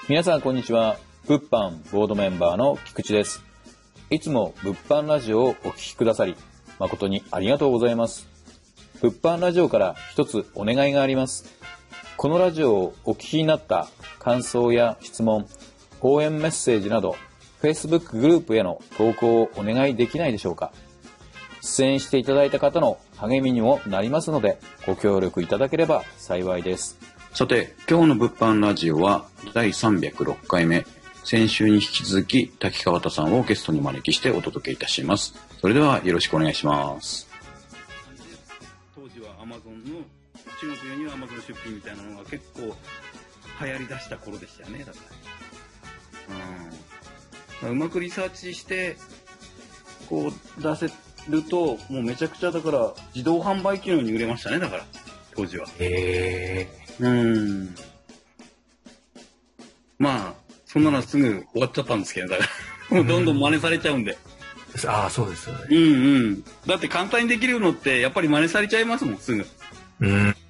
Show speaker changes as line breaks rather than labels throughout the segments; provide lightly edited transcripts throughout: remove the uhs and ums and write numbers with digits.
皆さんこんにちは。物販ボードメンバーの菊池です。いつも物販ラジオをお聞きくださり誠にありがとうございます。物販ラジオから一つお願いがあります。このラジオをお聞きになった感想や質問、応援メッセージなど Facebook グループへの投稿をお願いできないでしょうか。出演していただいた方の励みにもなりますのでご協力いただければ幸いです。
さて、今日の物販ラジオは第306回目。先週に引き続き滝川田さんをゲストにお招きしてお届けいたします。それではよろしくお願いします。当時は Amazon の中国用には Amazon 出品みたいなのが結構流行り出した頃でしたよね。だから、うまくリサーチしてこう出せるともうめちゃくちゃだから自動販売機能に売れましたね。だから当時は。まあそんなのはすぐ終わっちゃったんですけど、だからもうどんどん真似されちゃうんで。
ああ、そうですよね。
だって簡単にできるのってやっぱり真似されちゃいますもん、すぐ。じゃあ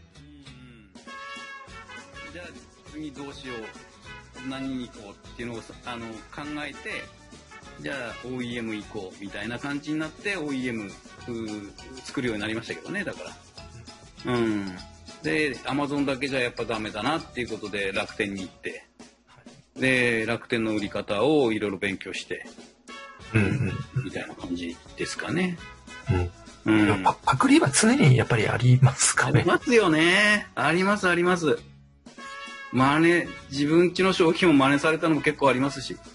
次どうしよう、何に行こうっていうのを考えて、じゃあ OEM 行こうみたいな感じになって OEM 作るようになりましたけどね。だからで Amazon だけじゃやっぱダメだなっていうことで楽天に行って、で楽天の売り方をいろいろ勉強して、みたいな感じですかね。
パクリは常にやっぱりありますかね。
ありますよね。ありますあります。自分家の商品を真似されたのも結構ありますし。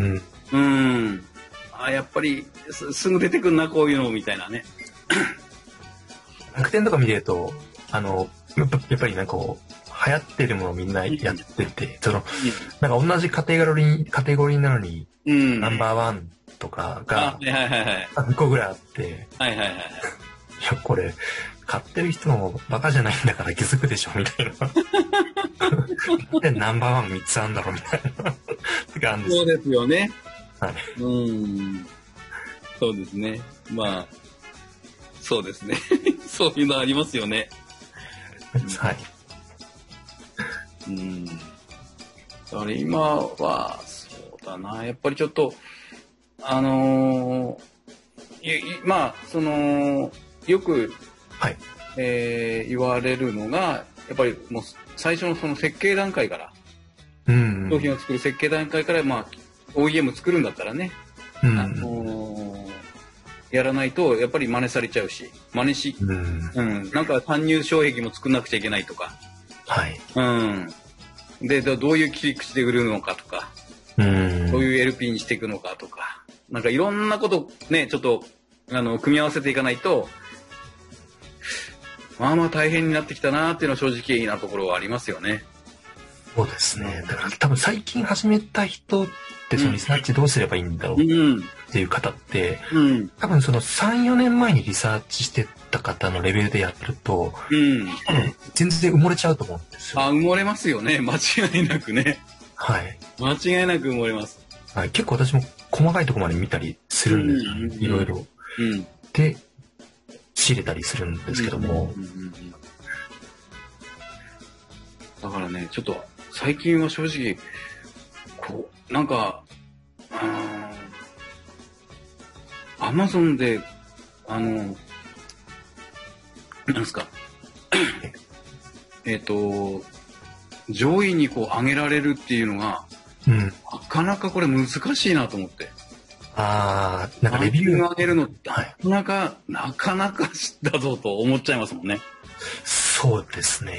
やっぱりすぐ出てくるなこういうのみたいなね。
楽天とか見てるとやっぱりなんかこう流行ってるものをみんなやってて、なんか同じカテゴリーなのに、ナンバーワンとかが2個ぐらいあって、いやこれ買ってる人もバカじゃないんだから気づくでしょみたいな。でナンバーワン3つあるんだろうみたいなって感じです。
そうですよね。
はい。
そうですね。まあそうですね。そういうのありますよね。
はい。
だから今はそうだな、やっぱりちょっとまあよく、言われるのがやっぱりもう最初のその設計段階から、商品を作る設計段階からまあ OEM 作るんだったらね、やらないとやっぱり真似されちゃうし、なんか参入障壁も作んなくちゃいけないとか、でどういう切り口で売るのかとか、どういう LP にしていくのかとか、なんかいろんなことね、ちょっと組み合わせていかないとまあまあ大変になってきたなっていうのは正直なところはありますよね。
そうですね。だから多分最近始めた人ってそのリサーチどうすればいいんだろうっていう方って、多分その 3,4 年前にリサーチしてた方のレベルでやってると、全然埋もれちゃうと思うんですよ。
埋もれますよね。間違いなくね。
はい。
間違いなく埋もれます。
はい。結構私も細かいところまで見たりするんですよね。いろいろ。で、仕入れたりするんですけども。
だからね、ちょっと最近は正直、なんか、Amazon で、なんですか、上位に上げられるっていうのが、なかなかこれ難しいなと思って。
なんかレビュー
上げるのってなかなかだぞと思っちゃいますもんね。
そうですね。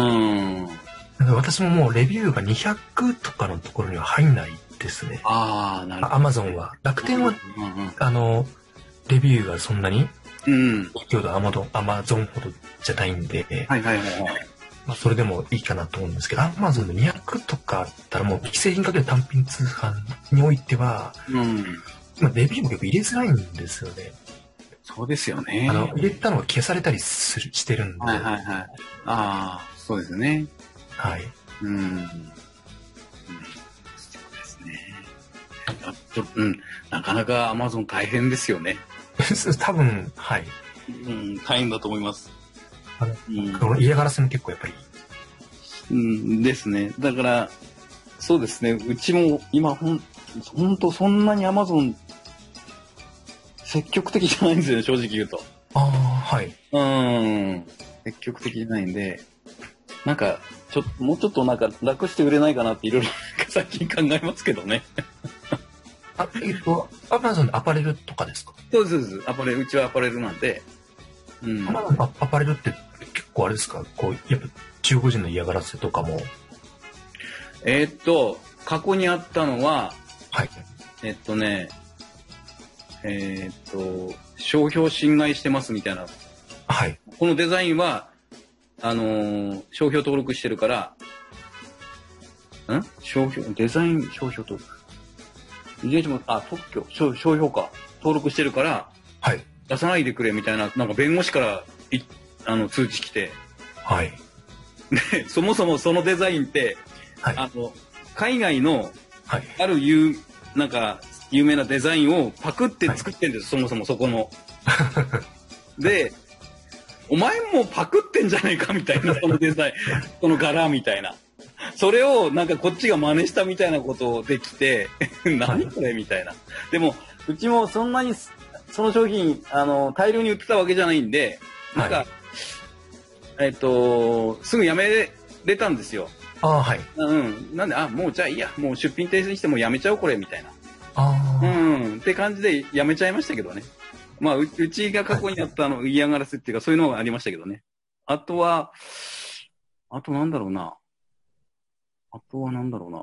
私ももうレビューが200とかのところには入んないですね。
なるほど。
Amazon は。楽天は、レビューがそんなに、先ほど Amazon ほどじゃないんで、まあそれでもいいかなと思うんですけど、Amazon の200とかあったらもう既製品かける単品通販においては、レビューも結構入れづらいんですよね。
そうですよね。
入れたのが消されたりしてるんで。
そうですね。
はい。
そうですね。なかなか Amazon 大変ですよね。
多分、はい。
大変だと思います。
この嫌がらせも結構やっぱり。
ですね。だから、 そうですね。うちも今ほんとそんなに Amazon 積極的じゃないんですよね、正直言うと。
ああ、はい。
積極的じゃないんで、なんか、もうちょっとなんか楽して売れないかなっていろいろ最近考えますけどね。
Amazon でアパレルとかですか？
そうです。うちはアパレルなんで。
Amazon アパレルって結構あれですか？こう、やっぱ中国人の嫌がらせとかも。
過去にあったのは、
はい。
商標侵害してますみたいな。
はい。
このデザインは、商標登録してるから、デザイン商標登録。特許、商標か。登録してるから、
はい。
出さないでくれみたいな、なんか弁護士から通知来て。
はい。
で、そもそもそのデザインって、
はい。
海外の、
はい。
あるなんか、有名なデザインをパクって作ってんです、はい、そもそもそこの。で、お前もパクってんじゃないかみたいな、そのデザイン、その柄みたいな。それをなんかこっちが真似したみたいなことできて、何これみたいな。でも、うちもそんなに、その商品、大量に売ってたわけじゃないんで、なんか、はい、すぐやめれたんですよ。
はい。
なんで、もうじゃあいいや、もう出品停止にしてもやめちゃおう、これ、みたいな。って感じでやめちゃいましたけどね。まあ、うちが過去にあった嫌がらせっていうか、そういうのがありましたけどね。あとなんだろうな。あとは、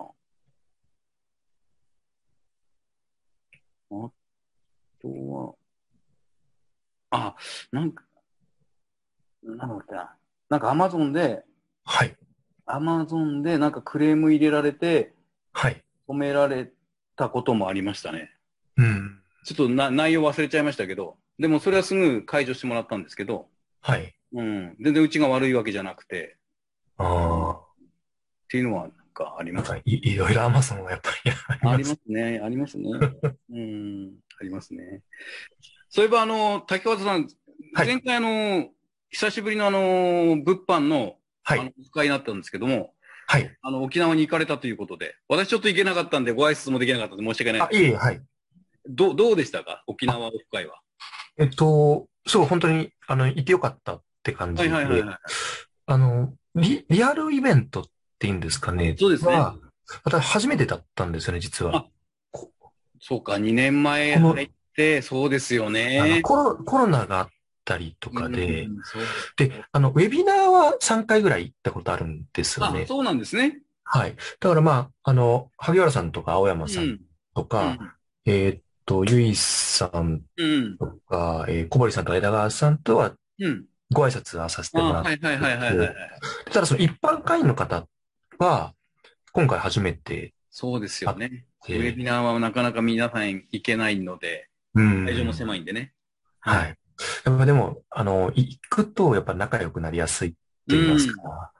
なんか、なんだっけな。なんかアマゾンで、
はい。
アマゾンでなんかクレーム入れられて、
はい。
止められたこともありましたね。
うん。
ちょっと内容忘れちゃいましたけど、でもそれはすぐ解除してもらったんですけど、
はい。
全然うちが悪いわけじゃなくて、っていうのはなんかあります。
いろいろ Amazon はやっぱり
ありますね。ありますね。ありますね。そういえば竹俣さん、前回久しぶりの物販の、オフ会になったんですけども、
はい。
沖縄に行かれたということで、私ちょっと行けなかったんで、ご挨拶もできなかったんで申し訳ない。
いえ、はい。
どうでしたか？沖縄オフ会は。
そう、本当に、いてよかったって感じで。リアルイベントっていうんですかね。
そうですね。
私初めてだったんですよね、実は。
そうか、2年前入って、そうですよね。
コロナがあったりとかで、で、ウェビナーは3回ぐらい行ったことあるんですよね。
そうなんですね。
はい。だからまあ、萩原さんとか青山さんとか、ゆいさんとか、小堀さんとか枝川さんとは、ご挨拶はさせてもらって、ただその一般会員の方は、今回初めて。
そうですよね。ウェビナーはなかなか皆さん行けないので、会場も狭いんでね。
はい。やっぱでも、行くとやっぱ仲良くなりやすいって言いますか。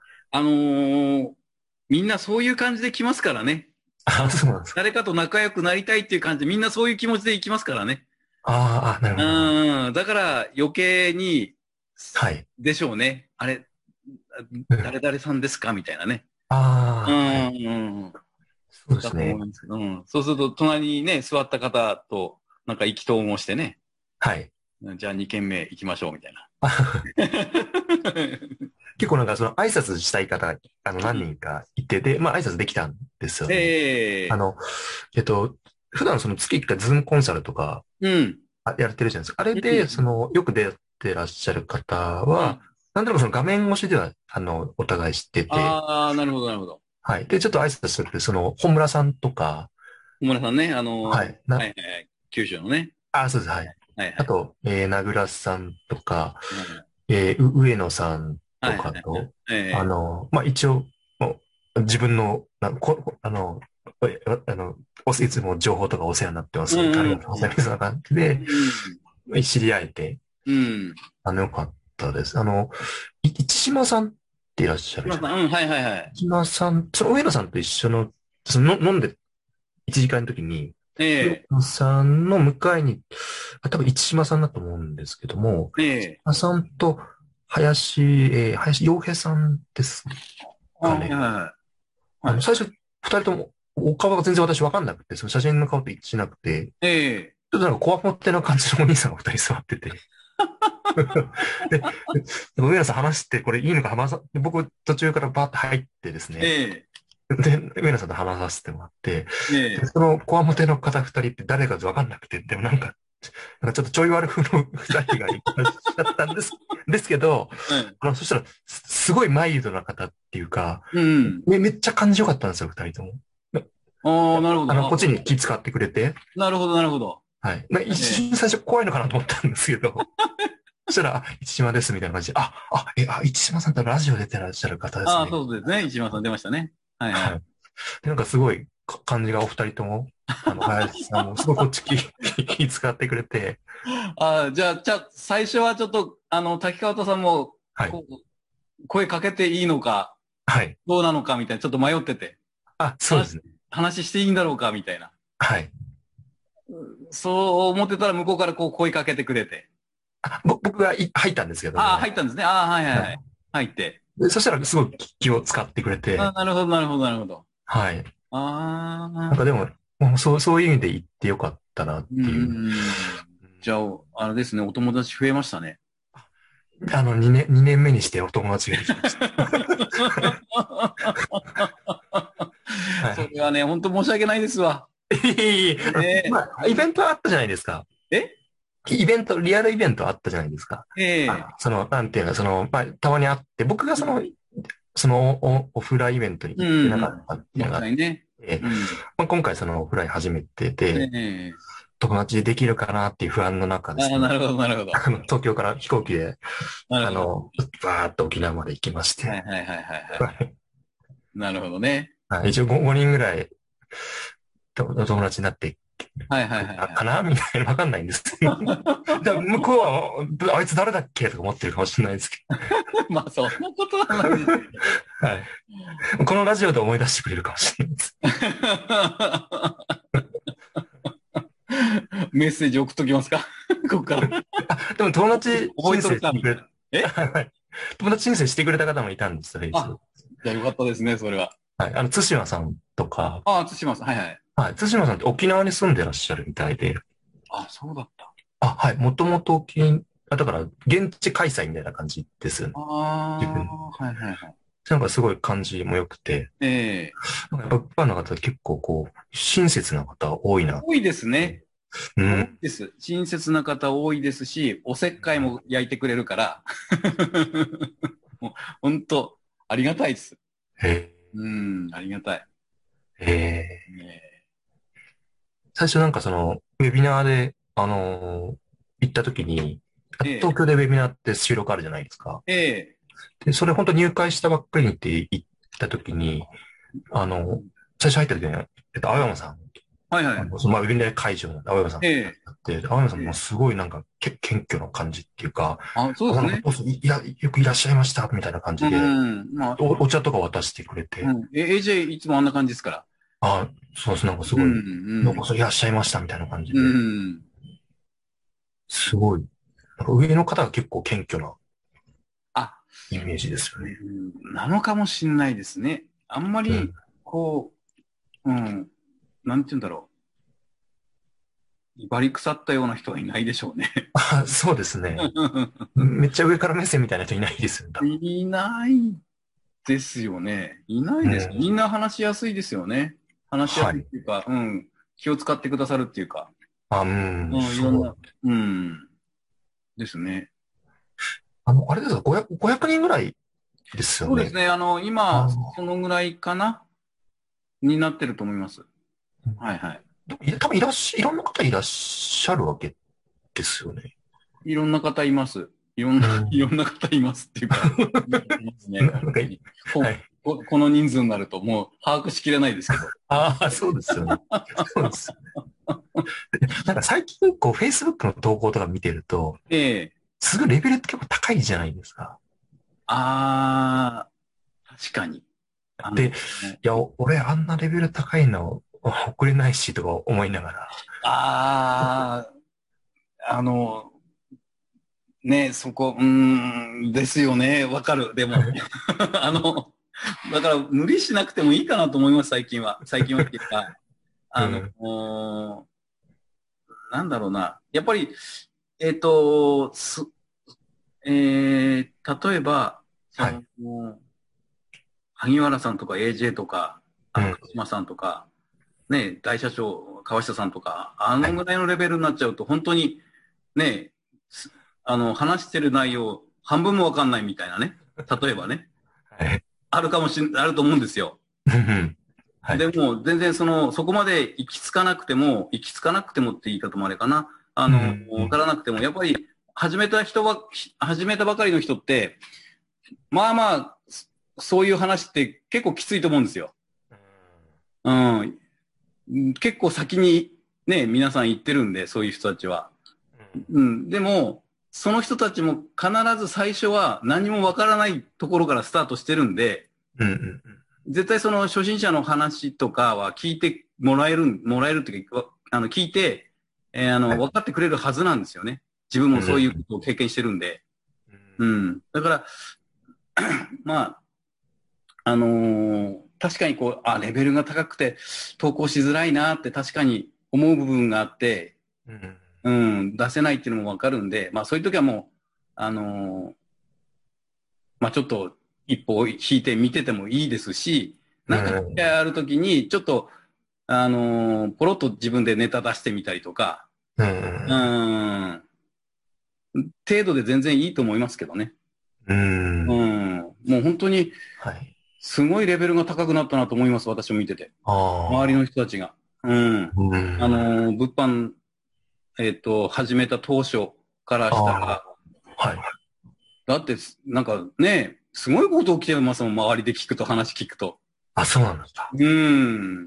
みんなそういう感じで来ますからね。
そうなんですか。
誰かと仲良くなりたいっていう感じで、みんなそういう気持ちで行きますからね。
なるほど。
だから余計に、
はい。
でしょうね。あれ、誰々さんですかみたいなね。
そうですね。
そうすると、隣にね、座った方と、なんか意気投合してね。
はい。
じゃあ2軒目行きましょう、みたいな。
結構なんかその挨拶したい方、何人かいてて、まあ挨拶できたんですよね。普段その月1回ズームコンサルとか、やってるじゃないですか。あれで、よく出てらっしゃる方は、なんとなくその画面越しでは、お互い知ってて。
なるほど、なるほど。
はい。で、ちょっと挨拶するって、本村さんとか。
本村さんね、
はい。
九州のね。
そうです、はい。あと、名倉さんとか、上野さんとかと、まあ、一応、自分の、いつも情報とかお世話になってます。ありがとうございます。そんな感じで、知り合えて、よかったです。市島さんっていらっしゃるじゃないですか。市島さん、その上野さんと一緒の、飲んで1時間の時に、上野さんの向かいに、多分市島さんだと思うんですけども、市島さんと林洋平さんですかね。最初二人とも、お顔が全然私わかんなくて、その写真の顔と一致しなくて、
ええ。
ちょっとなんかこわもてな感じのお兄さんが二人座ってて。で、上野さん話してこれいいのか僕途中からバーって入ってですね。
ええ。
で、上野さんと話させてもらって、で、
ええ。
そのこわもての方二人って誰かわかんなくて、でもなんかちょっとちょい悪風の二人がいらっしゃったんですけど、
うん。
そしたらすごいマイルドな方っていうか、
うん。
めっちゃ感じよかったんですよ、二人とも。
ああ、なるほど。
こっちに気遣ってくれて、
なるほど、なるほど。
はい。一
ええ。
瞬最初怖いのかなと思ったんですけど、そしたら、市島ですみたいな感じで、市島さんってラジオ出てらっしゃる方です
ああ、
ね。
そうですね。一番さん出ましたね。はいはい。
はい。で、なんかすごい感じがお二人とも、林さんもすごいこっち気遣ってくれて、
ああ、じゃあ、最初はちょっと、滝川田さんも、
はい。
こう、声かけていいのか、
はい。
どうなのかみたいな、ちょっと迷ってて、
あ、そうで
話、
すね。
話していいんだろうかみたいな。
はい。
そう思ってたら向こうからこう声かけてくれて。
僕が入ったんですけど
ああ、
も、
入ったんですね。ああ、はいはいはい。
はい。
入って。
で、そしたらすごい気を使ってくれ
ああ、
て、
なるほど、なるほど、なるほど。
はい。
ああ、
なんかでも、もうそういう意味で言ってよかったなっ
うん
ていう。
うんうん。じゃあ、あれですね、お友達増えましたね。
2年目にしてお友達ができました。はい。
それはね、本当申し訳ないですわ。
いい
ね
イベントあったじゃないですか。
え。
リアルイベントあったじゃないですか。
ええ。
なんていうの、たまにあって、僕がそのオフラインイベントに
う
行ってなか
ん。
ったっていうの
実
があっ
際ね。
て、
うん。
今回そのオフライン初めて
え
で、
え。
友達できるかなっていう不安の中で
ああ、
すね、
なるほど、なるほど。
東京から飛行機で、
なるほど。
バーっと沖縄まで行きまして、
はいはいはいはいはい。
はい。
なるほどね。
一応5人ぐらいお友達になって
はいはい
くれ
はいはい。
たかなみたいな、わかんないんですけど。向こうは、あいつ誰だっけとか思ってるかもしれないですけ
まあ、そんなことはないですけど。
ど。はい。このラジオで思い出してくれるかもしれないです。
メッセージ送っときますかここから。
でも友達
覚えと
申請
るかみたいな。
してくれ、
え。
はい。友達申請してくれた方もいたんですよ、
あ、
Facebook。
じゃあよかったですね、それは。
はい。対馬さんとか、
あ、対馬さん。はいはい。
はい。対馬さんって沖縄に住んでらっしゃるみたいで、
あ、そうだった。
はい。もともとだから、現地開催みたいな感じですよね。
あ
自分。
あ、はいはいはい。
なんかすごい感じも良くて、
ええ。
なんかやっぱファンの方結構親切な方多いな。
多いですね。多い
うん。
です。親切な方多いですし、おせっかいも焼いてくれるから、もう本当、ありがたいです。
へ
うん、ありがたい。
え、へえ。
ね。
最初なんかウェビナーで、行った時に、東
ええ、
京でウェビナーって収録あるじゃないですか。
ええ、
で、それ本当入会したばっかりにって行った時に、あの、最初入った時に、青山さん、
はいはい。
ウェビナー会場になって青山さん
ええ、
だって、青山さん
ええ。
もすごいなんか、謙虚な感じっていうか、
あ、そうですね。
どうぞよくいらっしゃいました、みたいな感
う
じで、
ん、まあ、
お茶とか渡してくれて、
うん。AJ いつもあんな感じですから。
そうです、なんかす
うん、
ごい、よう
うん、
こそいらっしゃいました、みたいな感じ
う
で、
ん。
すごい、なんか上の方が結構謙虚な
あ、
イメージですよ
う
ね。
ん、なのかもしんないですね。あんまり、
うん。
こう、うん、なんて言うんだろう。威張り腐ったような人はいないでしょうね。
そうですね。めっちゃ上から目線みたいな人いないですよね、多分。
いないですよね。いないです。
うん。
みんな話しやすいですよね。話しやすいっ
はい。
ていうか、うん。気を使ってくださるっていうか、
うん、
うん、いろん
そう。
な、うん。ですね。
あれですか、500人ぐらいですよね。
そうですね。今、
あ
そのぐらいかなになってると思います。はいはい。
多分いろんな方いらっしゃるわけですよね。
いろんな方います。いろんな、
う
いろ
ん。
んな方いますっていうか、いますね。
なんか、
本当に。
はい。
この人数になるともう把握しきれないですけど。
そうですよね。そうです。なんか最近Facebook の投稿とか見てると、
ええ。
すごいレベルって結構高いじゃないですか。
あ確かに。
で、いや、俺あんなレベル高いの送れないしとか思いながら。
ああの、ね、そこ、ですよね。わかる。でも、あの、 だから無理しなくてもいいかなと思います、最近は。最近はっていうか、なんだろうな。やっぱり、えっと、す、例えば、
はい。
萩原さんとか AJ とか、
うん。
鹿島さんとか、ね、大社長、川下さんとか、あ
はい。
のぐらいのレベルになっちゃうと、本当に、ね、す話してる内容、半分もわかんないみたいなね。例えばね、
はい。
あると思うんですよ。
うん。はい。
でも、全然そこまで行き着かなくてもって言い方もあれかな。
うん。う
わか
ん。
らなくても、やっぱり、始めたばかりの人って、まあまあ、そういう話って結構きついと思うんですよ。うん。結構先にね、皆さん言ってるんで、そういう人たちは。うん。でも、その人たちも必ず最初は何もわからないところからスタートしてるんで、
うん。
絶対その初心者の話とかは聞いてもらえるっていうか、聞いて、
はい。
分かってくれるはずなんですよね。自分もそういうこ
うん。
とを経験してるんで。
うん。
うん。だから、まあ、確かにこう、レベルが高くて投稿しづらいなって確かに思う部分があって、
うん。
うん、出せないっていうのもわかるんで、まあそういう時はもう、まあちょっと一歩引いて見ててもいいですし、
う
なんか機会
ん。
ある時に、ちょっと、ポロッと自分でネタ出してみたりとか、
う
う
ん。
ん、程度で全然いいと思いますけどね。
うん。
うん、もう本当に
はい。
すごいレベルが高くなったなと思います、私も見てて。周り
ああ。
の人たちが。うん。
うん。
物販、始めた当初から
あ
した
あ。
ら、
はい。
だって、なんかね、すごいこと起きてますもん、周りで聞くと、話聞くと。
あ、そうなんだ。
うん。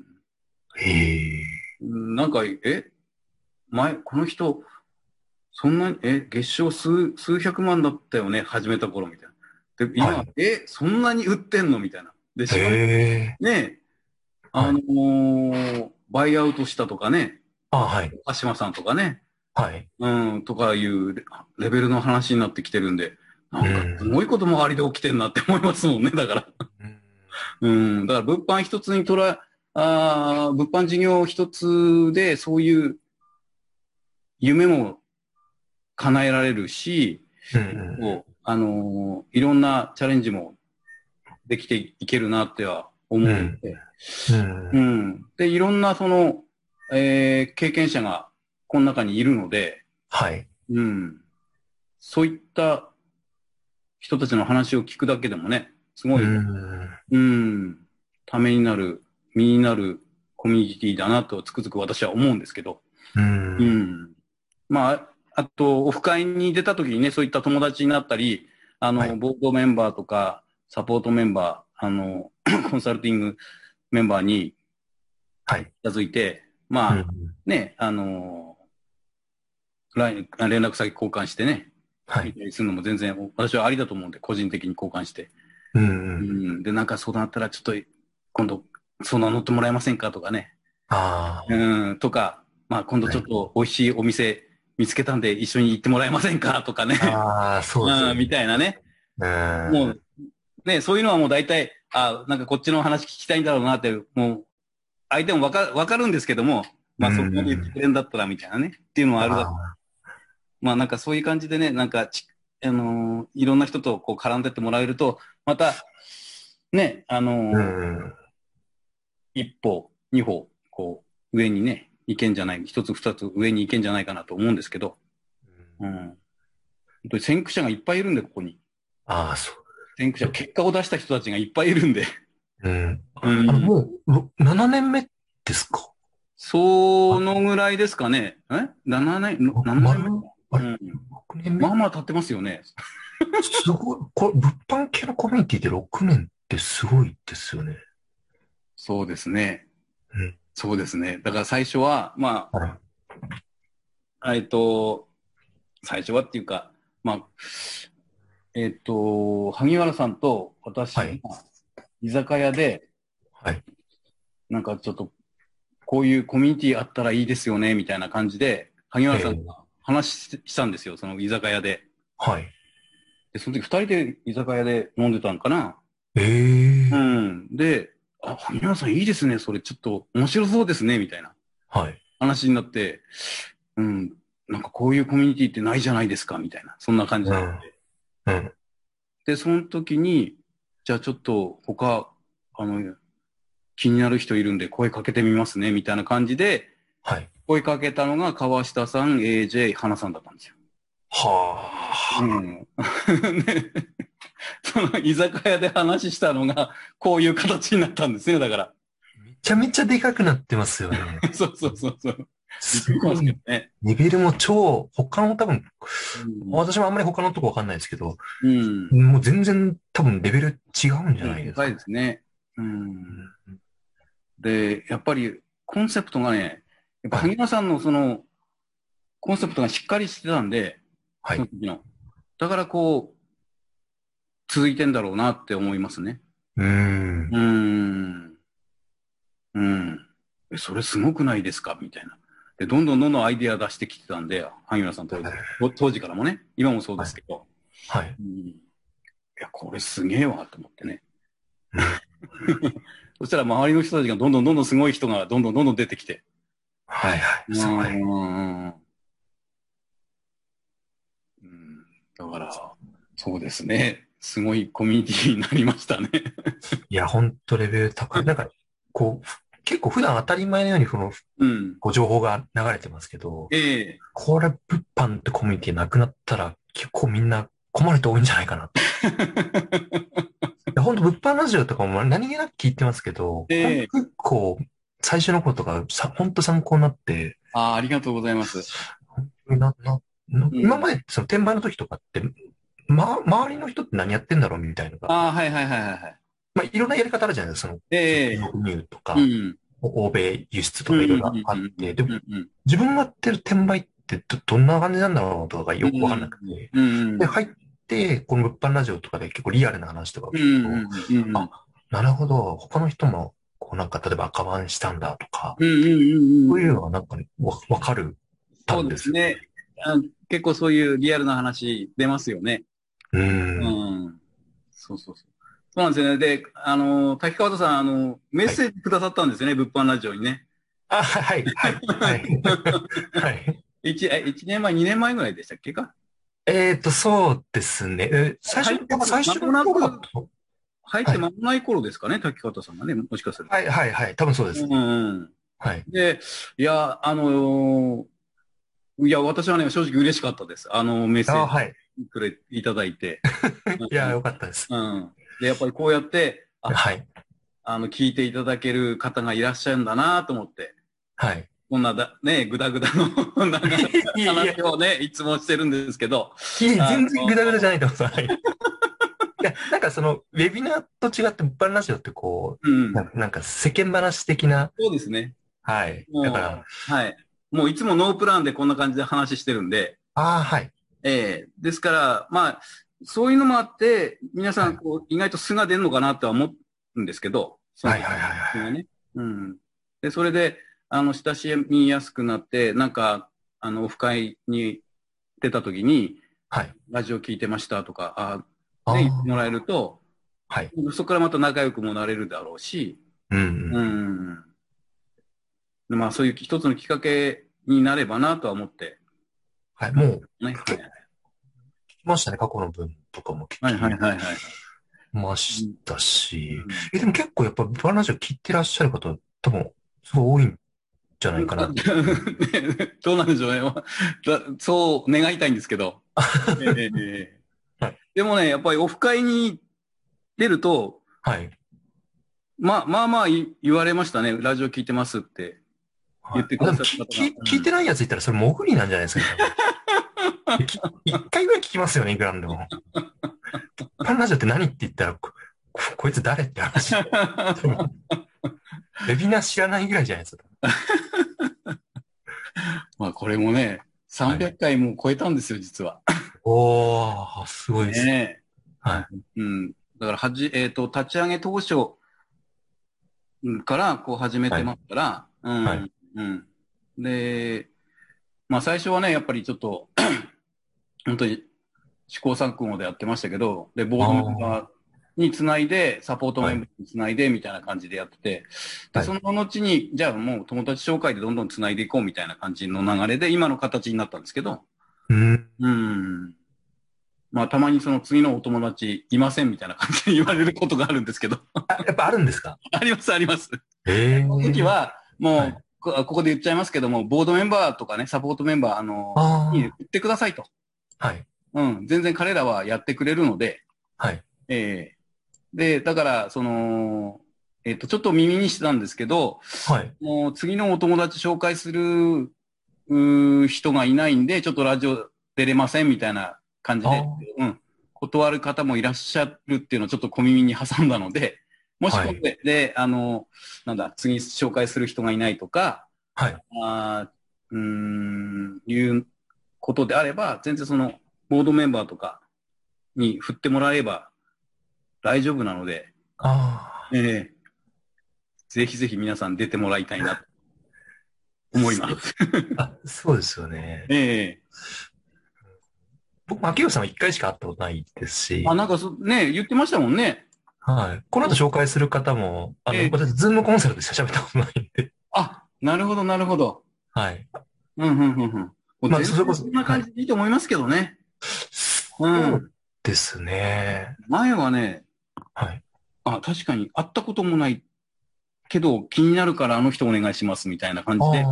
へえ。
なんか、この人、そんなに、月賞数百万だったよね、始めた頃みたいな。で、今、
はい。
そんなに売ってんのみたいな。で、
へ
しかも
え。
ね、
はい。
バイアウトしたとかね、
あ、はい。
鹿島さんとかね、
はい。
とかいうレベルの話になってきてるんで、な
う
んかす
ん。
ごいこと周りで起きてんなって思いますもんね、だから。
うん。
うん、だから物販事業一つでそういう夢も叶えられるし、
うん。
いろんなチャレンジもできていけるなっては思うん
うん。
で、
うん。
うん。で、いろんな経験者がこの中にいるので、
はい。
うん。そういった人たちの話を聞くだけでもね、す
う
ごい、
ん。
うん、ためになる、身になるコミュニティだなとつくづく私は思うんですけど、
う
う
ん。
ん。まあ、あと、オフ会に出た時にね、そういった友達になったり、
はい。
ボードメンバーとか、サポートメンバー、コンサルティングメンバーに
はい。
近づいて、まあ、
うん。
ね、連絡先交換してね、
はい。
見たりするのも全然、私はありだと思うんで、個人的に交換して。
う
う
ん。
ん。で、なんか相談あったら、ちょっと、今度、相談乗ってもらえませんかとかね。
あ
うん、とか、まあ、今度
あ。はい。
ちょっと美味しいお店見つけたんで一緒に行ってもらえませんかとかね。
ああ、そうですよ
うん、み
ね。
たいなね。
うん。
もう、ね、そういうのはもう大体、なんかこっちの話聞きたいんだろうなって、もう、相手もわかるんですけども、
う
まあそこまで言ってく
ん。
れんだったらみたいなね。っていうのはあるだろう。
あ
まあなんかそういう感じでね、なんかいろんな人とこう絡んでってもらえると、また、ね、
あ。うん。
一歩、二歩、こう、上にね、行けんじゃない、一つ二つ上に行けんじゃないかなと思うんですけど、うん。本当に先駆者がいっぱいいるんで、ここに。
ああ、そ
先駆者、結果を出した人たちがいっぱいいるんで。
う。うん。
うん。
もう、7年目ですか？
そ
あ、
のぐらいですかね。7年、7年目か。
あれ、
うん。
6年目？
まあまあ経ってますよね。
すごい。これ、物販系のコミュニティで6年ってすごいですよね。
そうですね。
うん。
そうですね。だから最初は、ま
はい。
あ、最初はっていうか、まあ、萩原さんと私が
はい。
居酒屋で、
はい。
なんかちょっと、こういうコミュニティあったらいいですよね、みたいな感じで、萩原さんがしたんですよ、その居酒屋で。
はい。
で、その時二人で居酒屋で飲んでたんかな。 うん。で、萩原さんいいですね。それちょっと面白そうですね。みたいな
はい。
話になって、うん。なんかこういうコミュニティってないじゃないですか。みたいな。そんな感じ
うん。
になって。
うん。
で、その時に、じゃあちょっと他、あの、気になる人いるんで声かけてみますね。みたいな感じで、
はい。
声かけたのが川下さん、AJ、花さんだったんですよ。う
は
ん。ね、その居酒屋で話したのが、こういう形になったんですね、だから。
あ。めちゃめちゃでかくなってますよね。
そうそうそうそう。びっくりしますけど
すごい。
ね。
レベルも他の多分、
うん。
私もあんまり他のとこわかんないですけど、
うん。
もう全然多分レベル違うんじゃ
うん、高い
ないですかね。
ですね。うん。
うん。
で、やっぱりコンセプトがね、やっぱ
はい。
萩野さんのそのコンセプトがしっかりしてたんで、
はい。
その時の。だからこう、続いてんだろうなって思いますね。
うーん。
うーん。うん。それすごくないですかみたいな。で、どんどんどんどんアイディア出してきてたんで、萩原さん当時からもね、今もそうで
はい。
すけど、
はい。
うん、いや、これすげえわと思ってね。
うん。
そしたら周りの人たちがどんどんどんどんすごい人がどんどんどんどん出てきて。
はいはい。
う
すごい。
ん。うん、だから、そうですね。すごいコミュニティになりましたね。
いや、ほんとレベル高い。なんか、結構普段当たり前のように
うん。
情報が流れてますけど、
ええ。
これ、物販ってコミュニティなくなったら結構みんな困る人多いんじゃないかな。いや、本当物販ラジオとかも何気なく聞いてますけど、本
ええ。
当結構最初の頃とか本当参考になって、
ああ、ありがとうございます。
本当に
うん。
今までその転売の時とかって、周りの人って何やってんだろうみたいなのが、
ああ、はいはいはいはいはい。
まあ、いろんなやり方あるじゃないですか。その中
ええ。
国入とか、
うん。
欧米輸出と
うん、うん、
かいろいろあ
うん、
って、でも
うん、うん、
自分がやってる転売ってどんな感じなんだろうとかが
うん、
よくわかんなくて、
うん、う
で、
ん、
入って、この物販ラジオとかで結構リアルな話とかを
うん、
聞くと、
うん、うん、
あ、なるほど、他の人も、こうなんか、例えば赤バンしたんだとか、
うん、うん、
そういう
うん。
のがなんかね、わかるた
そう
んですよね。
ですね。結構そういうリアルな話出ますよね。
うー
う
ん。
ん。そうそうそう。そうなんですよね。で、滝川さん、メッ
はい。
セージくださったんですよね、物販ラジオにね。
あ、はい、はい、はい。はい。
一年前、2年前ぐらいでしたっけか。
そうですね。多分最初の
間もなく
頃だと、
入っ
はい。
て間もない頃ですかね、滝川さんがね、もしかすると。
はい、はい、はい。多分そうです
う
ね。
ん。
はい。
で、いや、いや、私はね、正直嬉しかったです。メッセー
あ、
ジ
はい。
いただいて。う
いや、
ん。
よかったです。
うん。で、やっぱりこうやって、
はい。
聞いていただける方がいらっしゃるんだなと思って、
はい。
こんなね、ぐだぐだの長い
いやいや、
話をね、いつもしてるんですけど、あ
全然グダグダじゃ
の、
ないと思います。はい。いや、なんかその、ウェビナーと違って、物販ラジオって
うん。
なんか世間話的な、
そうですね。
はい。だか
も
ら、
う、はい。もういつもノープランでこんな感じで話してるんで、
ああ、はい。
ですから、まあ、そういうのもあって、皆さん、
はい。
こう、意外と素が出るのかなとは思うんですけど、その
はい、
時
はい、はい、はい。
がね。うん。で、それで、親しみやすくなって、なんか、オフ会に出た時に、
はい。
ラジオ聞いてましたとか、
あ
ね、言ってもらえる
あ、
と、
はい。
そこからまた仲良くもなれるだろうし、
うん、う
う
ん。
ん。でまあ、そういう一つのきっかけになればなとは思って、
はい。もう、
ね。はい。
結構聞きましたね。過去の分とかも聞
はいはい
き
はいはい。
ましたし。
うん。
でも結構やっぱ、バラジオ聞いてらっしゃる方、多分、すごい多いんじゃないかなと。
どうなんでしょうね。そう願いたいんですけど。ええ
はい。
でもね、やっぱりオフ会に出ると、
はい。
まあ言われましたね。ラジオ聞いてますって言
はい。
ってくだ
あ、でも
さる方が。
聞いてないやついたらそれ潜りなんじゃないですかね、多分。一回ぐらい聞きますよね、いくらなんでも。パンラジオって何って言ったら、こいつ誰って話。多分ウェビナー知らないぐらいじゃないですか。
まあこれもね、
はい。
300回も超えたんですよ、実は。
おー、すごいですね。
ねえ。
はい。
うん。だから立ち上げ当初からこう始め
はい。
てますから、う
はい。
ん、うん。で、まあ最初はね、やっぱりちょっと、本当に試行錯誤でやってましたけど、で、ボードメンバ
あ
ーにつないで、サポートメンバーにつないで、みたいな感じでやってて、で、その後に、じゃあもう友達紹介でどんどんつないでいこうみたいな感じの流れで、今の形になったんですけど、まあ、たまにその次のお友達いませんみたいな感じで言われることがあるんですけど。
やっぱあるんですか？
あります、あります。そ
の
時は、もう、ここで言っちゃいますけども、ボードメンバーとかね、サポートメンバー、に言ってくださいと。
はい。
全然彼らはやってくれるので、
はい。
で、だから、ちょっと耳にしてたんですけど、
はい。
もう次のお友達紹介する、人がいないんで、ちょっとラジオ出れませんみたいな感じで、断る方もいらっしゃるっていうのをちょっと小耳に挟んだので、もしこれで、次紹介する人がいないとか、
はい。
いうことであれば、全然その、ボードメンバーとかに振ってもらえば大丈夫なので、ぜひぜひ皆さん出てもらいたいなと思います。
そうですよね。僕、牧野さんは1回しか会ったことないですし。
なんか言ってましたもんね。
はい。この後紹介する方も、私、ズームコンサルでしか喋ったことないんで。
なるほど、なるほど。
はい。
まあ、そんな感じでいいと思いますけどね。
そうですね。
前はね、
はい。
確かに会ったこともないけど、気になるからあの人お願いしますみたいな感じで。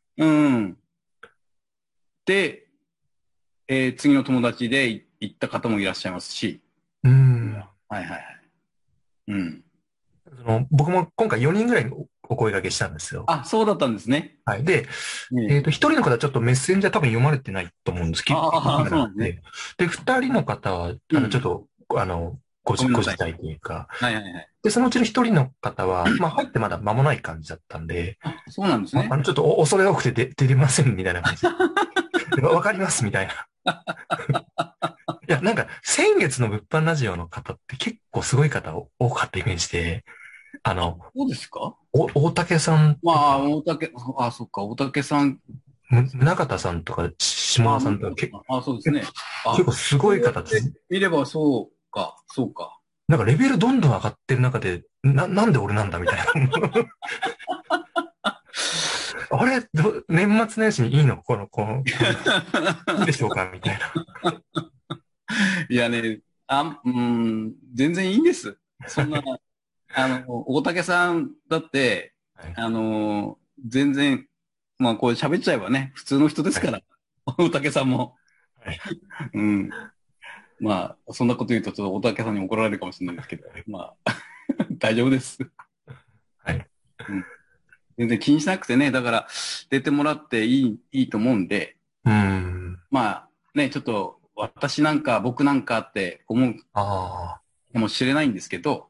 で、次の友達で行った方もいらっしゃいますし。
僕も今回4人ぐらいにお声掛けしたんですよ。
そうだったんですね。
はい。で、1人の方はちょっとメッセンジャー多分読まれてないと思うんですけど。
そうなんですね。
で、2人の方は、ちょっと、ご自体というか。で、そのうちの1人の方は、入ってまだ間もない感じだったんで。
そうなんですね。
ちょっと恐れ多くて出れませんみたいな感じで。わかりますみたいな。いや、なんか、先月の物販ラジオの方って結構すごい方多かったイメージで、
そうですか？
大竹さん。
そっか、大竹さん。
宗方さんとか、下田さんとか、
そうですね。
結構すごい方です。
見ればそうか。
なんかレベルどんどん上がってる中で、なんで俺なんだみたいな。あれ、年末年始にいいのいいでしょうかみたいな。
いやね、全然いいんです。そんな、大竹さんだって、全然、これ喋っちゃえばね、普通の人ですから、大竹さんも。そんなこと言うとちょっと大竹さんに怒られるかもしれないですけど、大丈夫です。
はい。
全然気にしなくてね、だから出てもらっていいと思うんで、ちょっと僕なんかって思うかもしれないんですけど、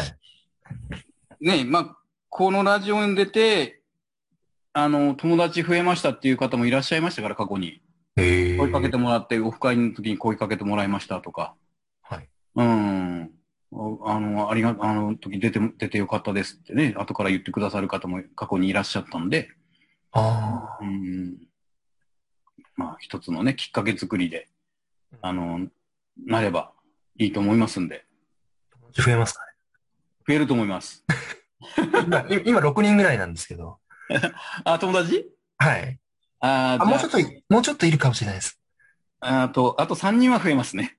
このラジオに出て、友達増えましたっていう方もいらっしゃいましたから、過去に。声かけてもらって、オフ会の時に声かけてもらいましたとか。時出てよかったですってね、後から言ってくださる方も過去にいらっしゃったんで。一つのね、きっかけ作りで、なればいいと思いますんで。
増えますかね？
増えると思います。
今6人ぐらいなんですけど。
友達？
はい。もうちょっといるかもしれないです。
あと3人は増えますね。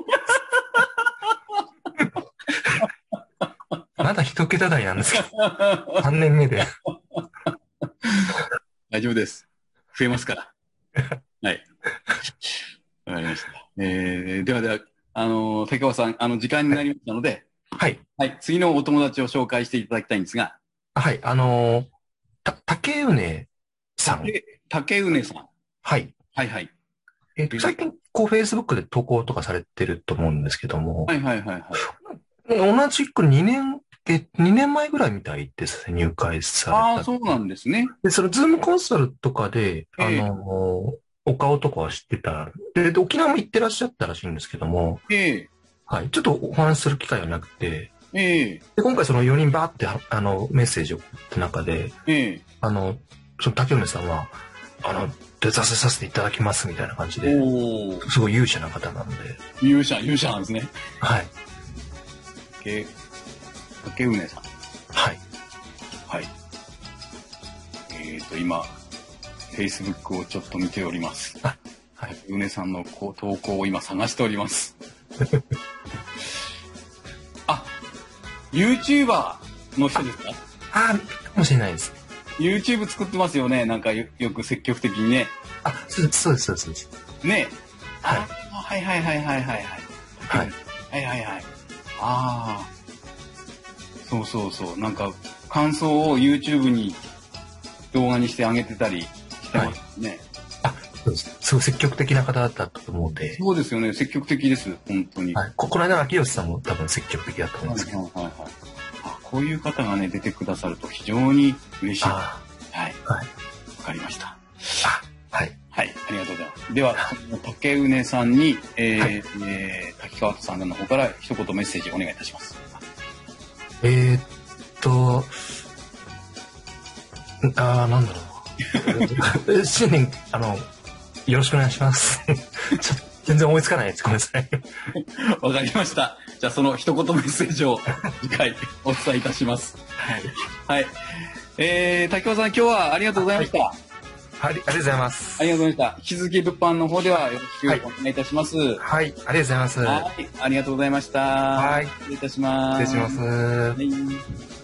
まだ1桁台なんですけど。3年目で。
大丈夫です。増えますから。はい。わかりました。では、竹川さん、時間になりましたので、
はい。
次のお友達を紹介していただきたいんですが。
はい。竹畝さん。
竹畝さん。
はい。最近、Facebook で投稿とかされてると思うんですけども。同じく2年前ぐらいみたいですね、入会された。
そうなんですね。
で、そのズームコンサルとかで、お顔とかは知ってた。で、沖縄も行ってらっしゃったらしいんですけども。はい。ちょっとお話しする機会はなくて。で、今回その4人バーってメッセージを送った中で、その竹畝さんは、出させていただきますみたいな感じで、すごい勇者な方なので。
勇者なんですね。
はい。
竹梅さん。
はい。
はい。今、Facebook をちょっと見ております。
はい。
竹梅さんの投稿を今探しております。あ、YouTuber の人ですか？
かもしれないです。
YouTube 作ってますよね。なんかよく積極的にね。
そうです。
ね。
はい。
はい。はい。ああ。そう。なんか、感想を YouTube に動画にしてあげてたりしてますね。
そうです。すごい積極的な方だったと思うんで。
そうですよね。積極的です。本当に。
はい。この間の秋吉さんも多分積極的だと思うんですけど。
はい。こういう方がね、出てくださると非常に嬉しい。はい。わかりました。
はい。
はい。ありがとうございます。では、竹梅さんに、滝川さんの方から一言メッセージお願いいたします。
なんだろう。新年、よろしくお願いします。全然思いつかないです。ごめんなさい。
わかりました。じゃあその一言メッセージを次回お伝えいたします。はい。滝川さん今日はありがとうございました。
はい、ありがとうございます。
ありがとうございました。引き続き物販の方ではよろしくお願いいたします。
はい、ありがとうございます。
はい、ありがとうございました。
はい。
失礼いたします。
失礼します。
はい。